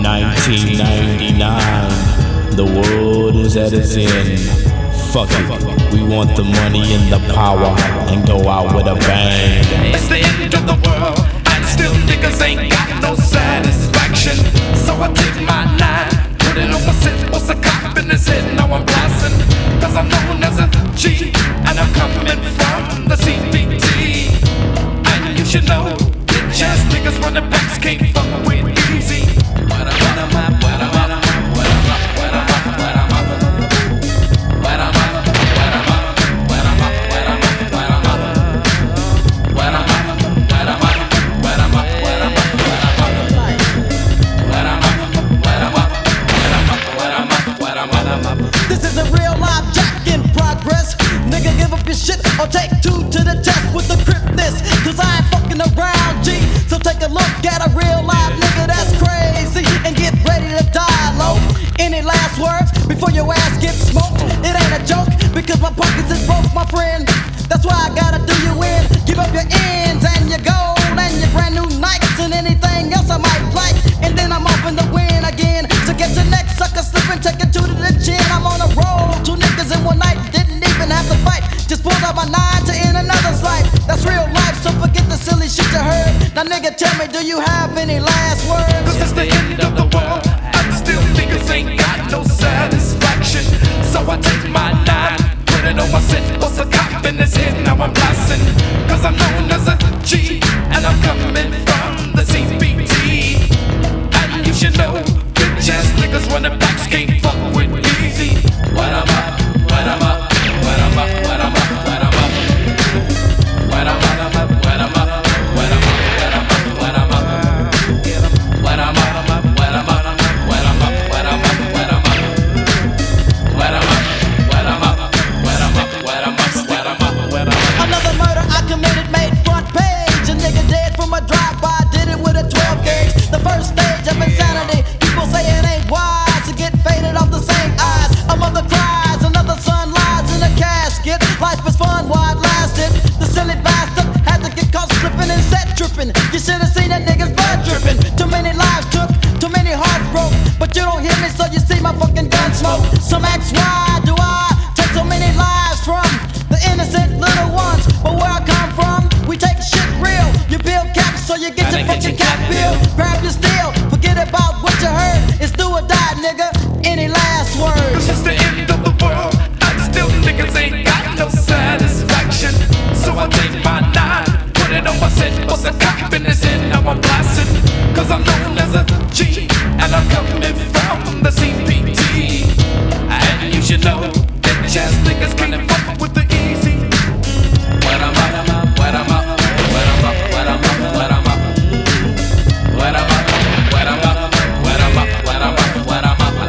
1999, the world is at its end. Fuck it, we want the money and the power, and go out with a bang. It's the end of the world, and still niggas ain't got no satisfaction. So I take my nine, put it on my sit, what's a cop in his head? Now I'm blasting, cause I'm known as a G, and I'm coming from the CPT. And you should know, bitch ass niggas running backs can't fuck with easy. This is a real live jack in progress. Nigga, give up your shit or take two to the test with the cryptness. Cause I ain't fucking around, G. So take a look at a real live nigga that's crazy and get ready to die low. Any last words before your ass gets smoked? It ain't a joke because my pockets is broke, my friend. That's why I gotta do you in. Give up your ends and your gold and your brand new Nikes and anything else I might like. And then I'm off in the wind again. So get your next sucker slipping, take it to the chin. I'm on a roll, two niggas in one night, didn't even have to fight. Just pulled out my nine to end another's life. That's real life, so forget the silly shit you heard. Now nigga, tell me, do you have any last words? Cause it's the end of the world, and still niggas ain't got no satisfaction. So I take my nine, put it on my sit, what's a cop in his head? Now I'm blasting, cause I'm known as a G, and I'm coming from the CPT. And you should know, bitch ass niggas running backs can't fuck with easy. What I'm up, what I'm up, what I'm up, what I'm up, what I'm up. What I'm up, what I'm up, what I'm up, what I'm up, what I'm up. What I'm up, what I'm up, what I'm up, what I'm up, what I'm up. What I'm up, what I'm up, what I'm up, what I'm up, what I'm up, what I'm up. Another murder I committed made front page. A nigga dead from a drive-by, did it with a 12 gauge. The first stage of insanity. People say it ain't wise to get faded off the same eyes. A mother cries, another son lies in a casket. Life is fun while it lasted. The silly bastard had to get caught slipping and set tripping. You should have seen that nigga's blood dripping. Too many lives took, too many hearts broke. But you don't hear me, so you see my fucking gun smoke. Some ask why do I take so many lives from the innocent little ones? But where I come from, we take shit real. You build caps so you get your fucking cap bill. Grab your steel, forget about what you heard. It's do or die, nigga. Any last words? This is the end of the world, and still niggas ain't got no satisfaction. So I take my nine, put it on my set, what's a cop in his head? Now I'm blasting, cause I'm known as a G, and I'm coming from the CPT. And you should know, bitch ass niggas can't fuck with the easy. What I'm up, what I'm up, what I'm up, what I'm up, what I'm up. What I'm up, what I'm up, what I'm up, what I'm up, what I'm up.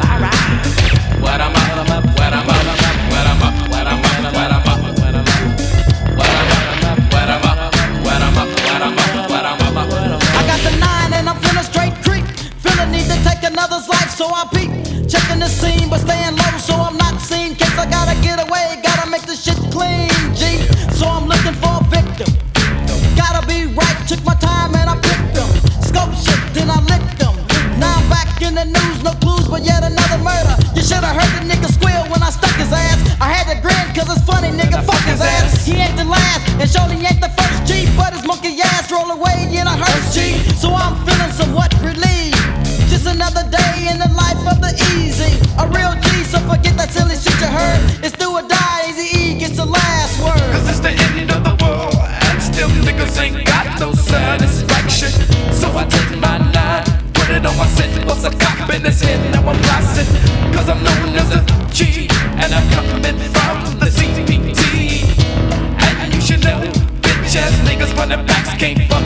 What I'm up, what I'm up, what I'm up, what I'm up, what I'm up, what I'm up. What I'm up, what I'm up, what I'm up, what I'm up, what I'm up. I got the nine and I'm feeling straight creep. Feeling need to take another's life, so I peep. Checking the scene, but staying low, so I'm not seen. Case I gotta get away, gotta make the shit clean, G. So I'm looking for a victim. Gotta be right, took my time and I picked them. Scope shit, then I licked them. Now I'm back in the news, no clues, but yet another murder. You should've heard the nigga squeal when I stuck his ass. I had to grin, cause it's funny, nigga, fuck his ass. He ain't the last, and surely ain't the first G. But his monkey ass roll away in a hearse, G. So I'm feeling somewhat relieved. Just another day in the life of the easy. A real G, so forget that silly shit you heard. It's do or die, Easy E gets the last word. Cause it's the end of the world, and still niggas ain't got no satisfaction. So I take my nine, put it on my set, what's a cop in his head? Now I'm blasting, cause I'm known as a G, and I'm coming from the CPT. And you should know, bitch ass niggas running backs can't fuck